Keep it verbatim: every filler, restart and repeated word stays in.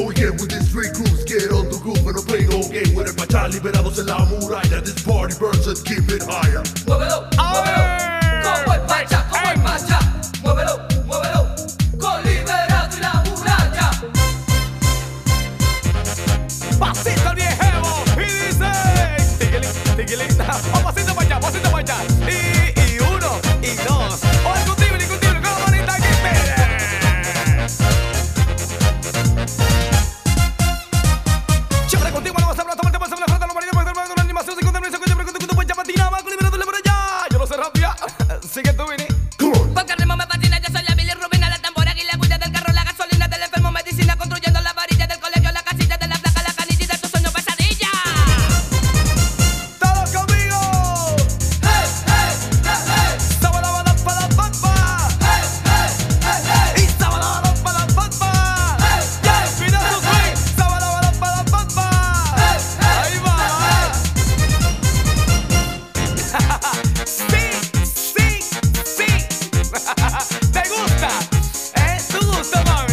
Oh yeah, with this street crews, get on the groove and I'm playing all game. With el pachá liberados en la muralla. This party burns and keep it higher. Muévelo, muévelo, como el pacha, como el pacha. Muévelo, muévelo, con liberado y la muralla. Pasito el viejero y dice tiquilín, tiquilín. O pasito para allá, pasito para allá. Y, y uno, y dos. O discutible, discutible, con la bonita que siempre contigo no vas a hablar, tomarte más sobre la frente, lo marino, más de la animación, se encuentra en ese coche, pero contigo pues ya patina, va con liberado por allá. Yo no sé rápida. Sigue tú, Vini. Porque el ritmo me fascina, yo soy la bilirrubina, la tambora y la bulla del carro, la gasolina del enfermo, medicina, construyendo la varilla del colegio, la casilla de la placa, la canilla y de tu sueño pesadilla. ¡Todos conmigo! Hey, hey, hey, hey. ¡Sabadabada para la pampa! Hey, hey, hey, hey. ¡Y sabadabada para la pampa! Hey, hey, ¡Mira su hey, swing! ¡Sabadabada para la pampa! hey, hey, ¡Ahí va! ¡Sí! ¡Sí! ¡Sí! ¿Te gusta? ¿Eh? ¿Tu gusto, mami?